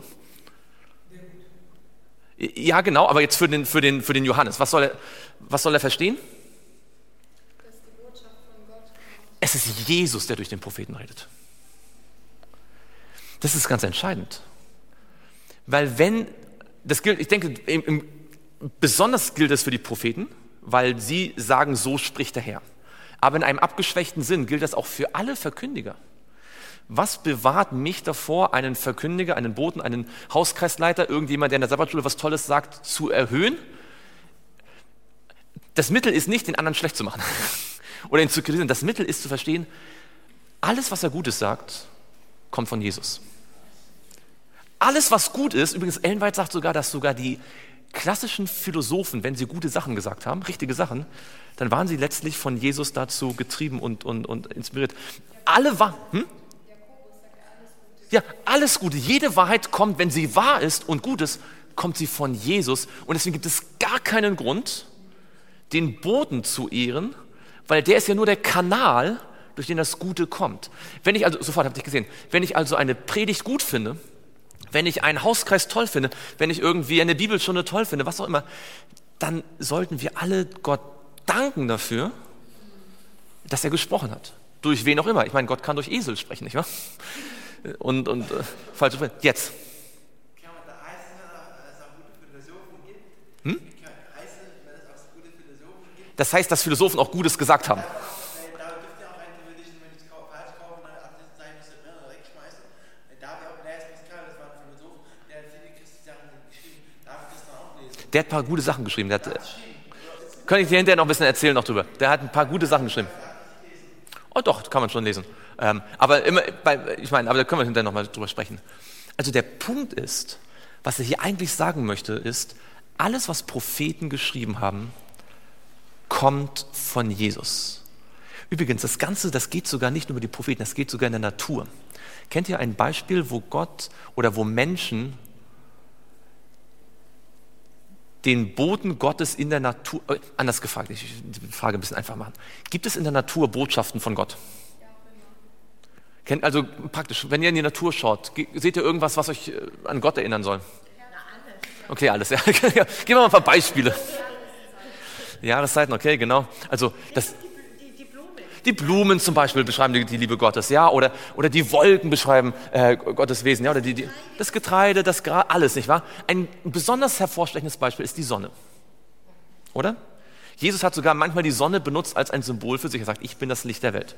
Ja, genau, aber jetzt für den Johannes. Was soll er verstehen? Dass die Botschaft von Gott kommt. Es ist Jesus, der durch den Propheten redet. Das ist ganz entscheidend. Weil das gilt, ich denke, besonders gilt es für die Propheten, weil sie sagen, so spricht der Herr. Aber in einem abgeschwächten Sinn gilt das auch für alle Verkündiger. Was bewahrt mich davor, einen Verkündiger, einen Boten, einen Hauskreisleiter, irgendjemand, der in der Sabbatschule was Tolles sagt, zu erhöhen? Das Mittel ist nicht, den anderen schlecht zu machen oder ihn zu kritisieren. Das Mittel ist zu verstehen, alles, was er Gutes sagt, kommt von Jesus. Alles, was gut ist, übrigens Ellen White sagt sogar, dass sogar die klassischen Philosophen, wenn sie gute Sachen gesagt haben, richtige Sachen, dann waren sie letztlich von Jesus dazu getrieben und inspiriert. Ja, alles Gute. Jede Wahrheit kommt, wenn sie wahr ist und gut ist, kommt sie von Jesus. Und deswegen gibt es gar keinen Grund, den Boten zu ehren, weil der ist ja nur der Kanal, durch den das Gute kommt. Wenn ich also eine Predigt gut finde, wenn ich einen Hauskreis toll finde, wenn ich irgendwie eine Bibelstunde toll finde, was auch immer, dann sollten wir alle Gott danken dafür, dass er gesprochen hat. Durch wen auch immer. Ich meine, Gott kann durch Esel sprechen, nicht wahr? Und falsche Sprechen. Jetzt. Kann man da heißen, dass es auch gute Philosophen gibt? Heißt es, wenn es auch gute Philosophen gibt? Das heißt, dass Philosophen auch Gutes gesagt haben. Da dürfte ja auch einen theoretischen, wenn ich es falsch kaufe, dann Absichtenzeichen müsste mehr oder wegschmeißen. Da habe ich auch Blaise Pascal, das war ein Philosoph, der hat viele christliche Sachen geschrieben. Darf ich das dann auch lesen? Der hat ein paar gute Sachen geschrieben. Kann ich dir hinterher noch ein bisschen erzählen noch drüber. Der hat ein paar gute Sachen geschrieben. Oh doch, kann man schon lesen. Aber da können wir hinterher nochmal drüber sprechen. Also der Punkt ist, was er hier eigentlich sagen möchte, ist, alles, was Propheten geschrieben haben, kommt von Jesus. Übrigens, das Ganze, das geht sogar nicht nur über die Propheten, das geht sogar in der Natur. Kennt ihr ein Beispiel, wo Gott oder wo Menschen den Boten Gottes in der Natur, anders gefragt, ich will die Frage ein bisschen einfach machen. Gibt es in der Natur Botschaften von Gott? Also praktisch, wenn ihr in die Natur schaut, seht ihr irgendwas, was euch an Gott erinnern soll? Okay, alles. Ja. Geben wir mal ein paar Beispiele. Jahreszeiten, okay, genau. Also die Blumen zum Beispiel beschreiben die Liebe Gottes, ja, oder die Wolken beschreiben Gottes Wesen, ja, oder das Getreide, das Gras, alles, nicht wahr? Ein besonders hervorstechendes Beispiel ist die Sonne, oder? Jesus hat sogar manchmal die Sonne benutzt als ein Symbol für sich. Er sagt, ich bin das Licht der Welt.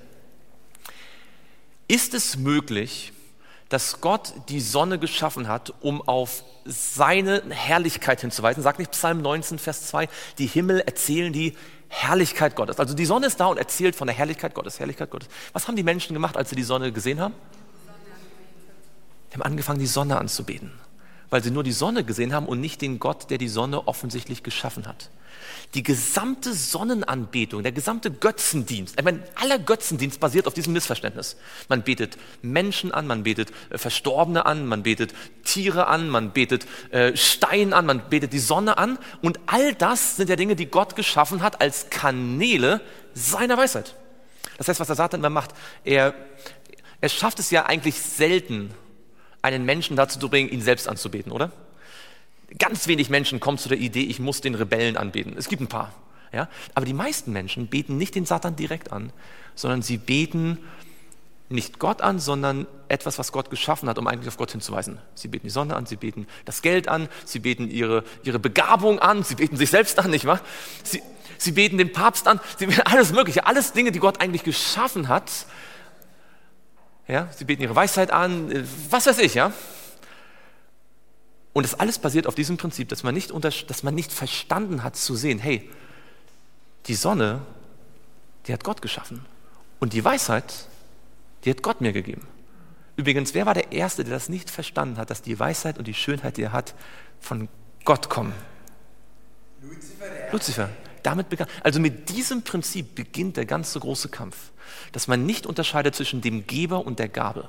Ist es möglich, dass Gott die Sonne geschaffen hat, um auf seine Herrlichkeit hinzuweisen? Sagt nicht Psalm 19, Vers 2, die Himmel erzählen die Herrlichkeit Gottes. Also die Sonne ist da und erzählt von der Herrlichkeit Gottes, Herrlichkeit Gottes. Was haben die Menschen gemacht, als sie die Sonne gesehen haben? Die haben angefangen, die Sonne anzubeten, weil sie nur die Sonne gesehen haben und nicht den Gott, der die Sonne offensichtlich geschaffen hat. Die gesamte Sonnenanbetung, der gesamte Götzendienst, aller Götzendienst basiert auf diesem Missverständnis. Man betet Menschen an, man betet Verstorbene an, man betet Tiere an, man betet Stein an, man betet die Sonne an. Und all das sind ja Dinge, die Gott geschaffen hat als Kanäle seiner Weisheit. Das heißt, was der Satan immer macht, er schafft es ja eigentlich selten, einen Menschen dazu zu bringen, ihn selbst anzubeten, oder? Ganz wenig Menschen kommen zu der Idee, ich muss den Rebellen anbeten. Es gibt ein paar. Ja? Aber die meisten Menschen beten nicht den Satan direkt an, sondern sie beten nicht Gott an, sondern etwas, was Gott geschaffen hat, um eigentlich auf Gott hinzuweisen. Sie beten die Sonne an, sie beten das Geld an, sie beten ihre Begabung an, sie beten sich selbst an, nicht wahr? Sie beten den Papst an, sie beten alles Mögliche, alles Dinge, die Gott eigentlich geschaffen hat. Ja? Sie beten ihre Weisheit an, was weiß ich, ja? Und das alles basiert auf diesem Prinzip, dass man nicht verstanden hat zu sehen, hey, die Sonne, die hat Gott geschaffen. Und die Weisheit, die hat Gott mir gegeben. Übrigens, wer war der Erste, der das nicht verstanden hat, dass die Weisheit und die Schönheit, die er hat, von Gott kommen? Luzifer. Damit begann. Also mit diesem Prinzip beginnt der ganze große Kampf, dass man nicht unterscheidet zwischen dem Geber und der Gabe.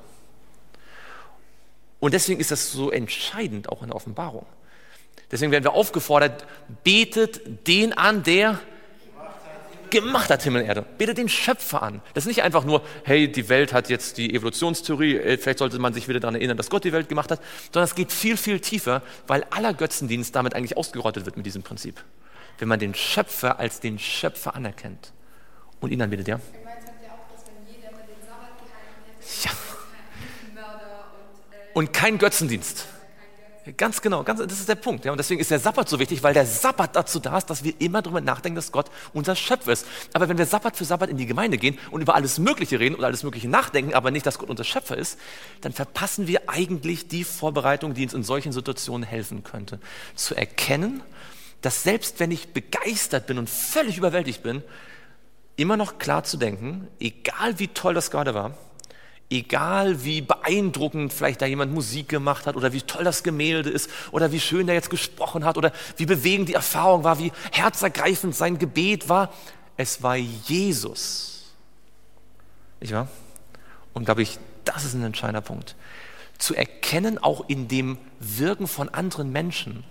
Und deswegen ist das so entscheidend auch in der Offenbarung. Deswegen werden wir aufgefordert, betet den an, der gemacht hat Himmel und Erde. Betet den Schöpfer an. Das ist nicht einfach nur, hey, die Welt hat jetzt die Evolutionstheorie, vielleicht sollte man sich wieder daran erinnern, dass Gott die Welt gemacht hat, sondern es geht viel, viel tiefer, weil aller Götzendienst damit eigentlich ausgerottet wird mit diesem Prinzip. Wenn man den Schöpfer als den Schöpfer anerkennt und ihn anbetet, ja? Ich meine, es sagt ja auch, dass wenn jeder immer den Sabbat gehalten hätte, Ja. kein Mörder Und kein Götzendienst. Ganz genau, das ist der Punkt. Ja? Und deswegen ist der Sabbat so wichtig, weil der Sabbat dazu da ist, dass wir immer darüber nachdenken, dass Gott unser Schöpfer ist. Aber wenn wir Sabbat für Sabbat in die Gemeinde gehen und über alles Mögliche reden und alles Mögliche nachdenken, aber nicht, dass Gott unser Schöpfer ist, dann verpassen wir eigentlich die Vorbereitung, die uns in solchen Situationen helfen könnte. Zu erkennen, dass selbst wenn ich begeistert bin und völlig überwältigt bin, immer noch klar zu denken, egal wie toll das gerade war, egal wie beeindruckend vielleicht da jemand Musik gemacht hat oder wie toll das Gemälde ist oder wie schön der jetzt gesprochen hat oder wie bewegend die Erfahrung war, wie herzergreifend sein Gebet war, es war Jesus. Nicht wahr? Und glaube ich, das ist ein entscheidender Punkt. Zu erkennen, auch in dem Wirken von anderen Menschen,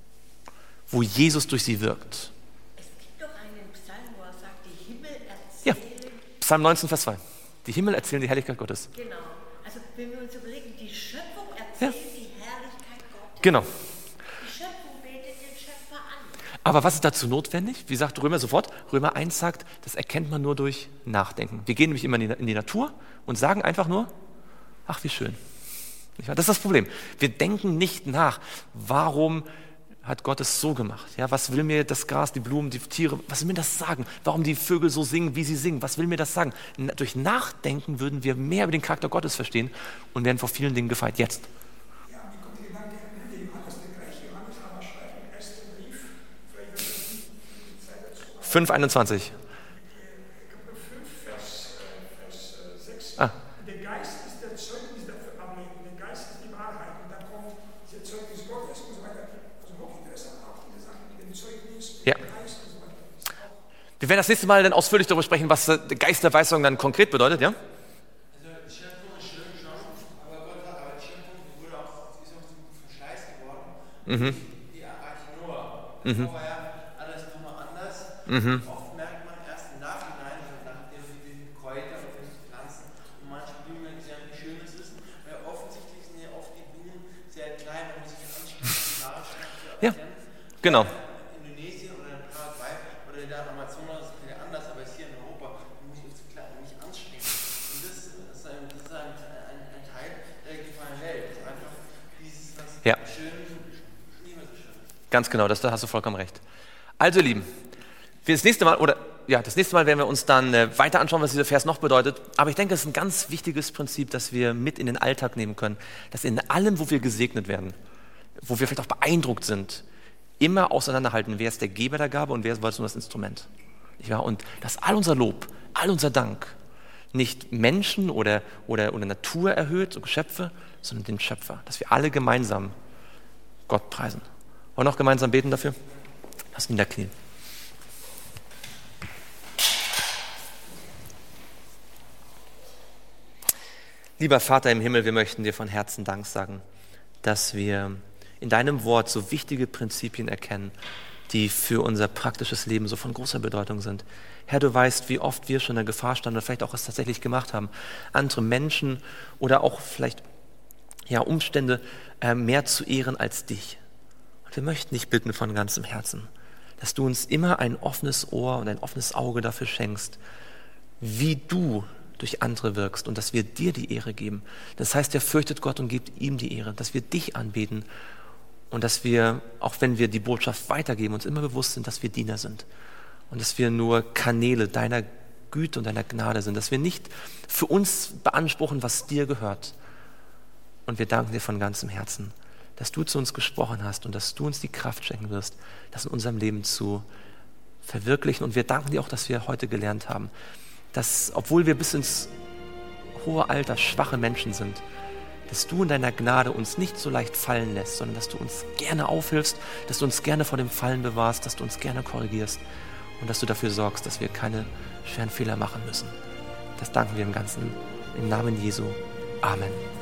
wo Jesus durch sie wirkt. Es gibt doch einen Psalm, wo er sagt, die Himmel Ja, erzählen. Psalm 19, Vers 2. Die Himmel erzählen die Herrlichkeit Gottes. Genau. Also wenn wir uns überlegen, die Schöpfung erzählt Ja. die Herrlichkeit Gottes. Genau. Die Schöpfung betet den Schöpfer an. Aber was ist dazu notwendig? Wie sagt Römer sofort? Römer 1 sagt, das erkennt man nur durch Nachdenken. Wir gehen nämlich immer in die Natur und sagen einfach nur, ach wie schön. Das ist das Problem. Wir denken nicht nach, warum hat Gott es so gemacht? Ja, was will mir das Gras, die Blumen, die Tiere, was will mir das sagen? Warum die Vögel so singen, wie sie singen? Was will mir das sagen? Durch Nachdenken würden wir mehr über den Charakter Gottes verstehen und werden vor vielen Dingen gefeit. Jetzt. Ja, mir kommt der Gedanke, der Johannes, der gleiche Johannes, aber schreibt im ersten Brief, vielleicht wird das nicht die Zeit dazu. 5,21. Kapitel 5, Vers werden das nächste Mal dann ausführlich darüber sprechen, was der Geist der Weissagung dann konkret bedeutet, ja? Also die Schöpfung ist schön schon, aber Gott hat aber die Schöpfung, die wurde auch, ist auch zum Verschleiß geworden. Die Arche Noah. Vorher alles nochmal anders. Oft merkt man erst im Nachhinein, also nachdem wir die Kräuter und die Pflanzen und manche Blumen sehen, wie schön es ist. Weil offensichtlich sind ja oft die Blumen sehr klein, man muss sich anschauen, die Haare zu Ja, erkennen. genau. Indonesien oder in Paraguay oder in der Amazonas ist es wieder anders, aber hier in Europa muss ich uns nicht anstrengen. Und das ist ein Teil der gefallenen Welt. Das ist einfach dieses, was Ja. schön, nie mehr so schön. Ganz genau, da hast du vollkommen recht. Also ihr Lieben, das nächste Mal werden wir uns dann weiter anschauen, was dieser Vers noch bedeutet. Aber ich denke, es ist ein ganz wichtiges Prinzip, das wir mit in den Alltag nehmen können, dass in allem, wo wir gesegnet werden, wo wir vielleicht auch beeindruckt sind, immer auseinanderhalten, wer ist der Geber der Gabe und wer ist nur das Instrument. Ja, und dass all unser Lob, all unser Dank nicht Menschen oder Natur erhöht, so Geschöpfe, sondern den Schöpfer. Dass wir alle gemeinsam Gott preisen. Wollen wir noch gemeinsam beten dafür? Lass ihn da knien. Lieber Vater im Himmel, wir möchten dir von Herzen Dank sagen, dass wir in deinem Wort so wichtige Prinzipien erkennen, die für unser praktisches Leben so von großer Bedeutung sind. Herr, du weißt, wie oft wir schon in der Gefahr standen oder vielleicht auch es tatsächlich gemacht haben, andere Menschen oder auch vielleicht Umstände mehr zu ehren als dich. Und wir möchten dich bitten von ganzem Herzen, dass du uns immer ein offenes Ohr und ein offenes Auge dafür schenkst, wie du durch andere wirkst und dass wir dir die Ehre geben. Das heißt, er fürchtet Gott und gibt ihm die Ehre, dass wir dich anbeten und dass wir, auch wenn wir die Botschaft weitergeben, uns immer bewusst sind, dass wir Diener sind und dass wir nur Kanäle deiner Güte und deiner Gnade sind, dass wir nicht für uns beanspruchen, was dir gehört. Und wir danken dir von ganzem Herzen, dass du zu uns gesprochen hast und dass du uns die Kraft schenken wirst, das in unserem Leben zu verwirklichen. Und wir danken dir auch, dass wir heute gelernt haben, dass, obwohl wir bis ins hohe Alter schwache Menschen sind, dass du in deiner Gnade uns nicht so leicht fallen lässt, sondern dass du uns gerne aufhilfst, dass du uns gerne vor dem Fallen bewahrst, dass du uns gerne korrigierst und dass du dafür sorgst, dass wir keine schweren Fehler machen müssen. Das danken wir im Namen Jesu. Amen.